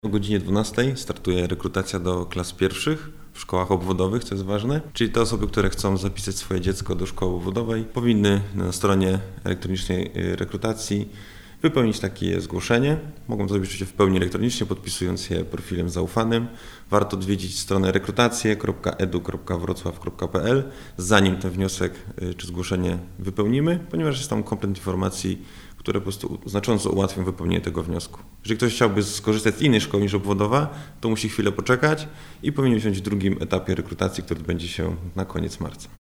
O godzinie 12 startuje rekrutacja do klas pierwszych w szkołach obwodowych, co jest ważne. Czyli te osoby, które chcą zapisać swoje dziecko do szkoły obwodowej, powinny na stronie elektronicznej rekrutacji wypełnić takie zgłoszenie. Mogą to zrobić oczywiście w pełni elektronicznie, podpisując je profilem zaufanym. Warto odwiedzić stronę rekrutacje.edu.wrocław.pl, zanim ten wniosek czy zgłoszenie wypełnimy, ponieważ jest tam komplet informacji, które po prostu znacząco ułatwią wypełnienie tego wniosku. Jeżeli ktoś chciałby skorzystać z innej szkoły niż obwodowa, to musi chwilę poczekać i powinien wziąć w drugim etapie rekrutacji, który odbędzie się na koniec marca.